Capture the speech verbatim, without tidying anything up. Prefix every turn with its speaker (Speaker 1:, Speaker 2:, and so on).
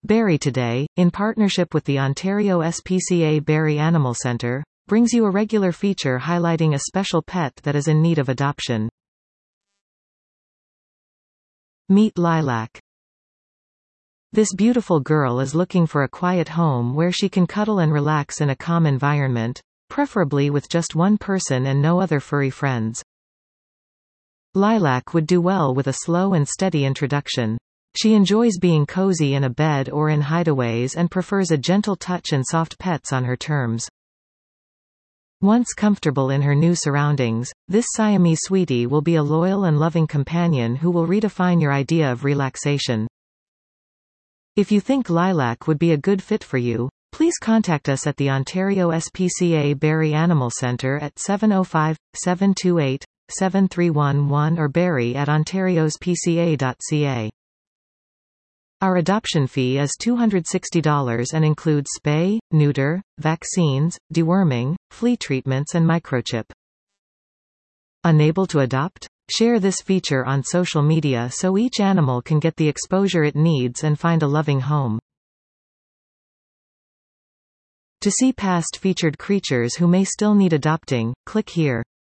Speaker 1: Barry Today, in partnership with the Ontario S P C A Barry Animal Centre, brings you a regular feature highlighting a special pet that is in need of adoption. Meet Lilac. This beautiful girl is looking for a quiet home where she can cuddle and relax in a calm environment, preferably with just one person and no other furry friends. Lilac would do well with a slow and steady introduction. She enjoys being cozy in a bed or in hideaways and prefers a gentle touch and soft pets on her terms. Once comfortable in her new surroundings, this Siamese sweetie will be a loyal and loving companion who will redefine your idea of relaxation. If you think Lilac would be a good fit for you, please contact us at the Ontario S P C A Barry Animal Centre at seven oh five, seven two eight, seven three one one or barry at ontarios p c a dot c a. Our adoption fee is two hundred sixty dollars and includes spay, neuter, vaccines, deworming, flea treatments and microchip. Unable to adopt? Share this feature on social media so each animal can get the exposure it needs and find a loving home. To see past featured creatures who may still need adopting, click here.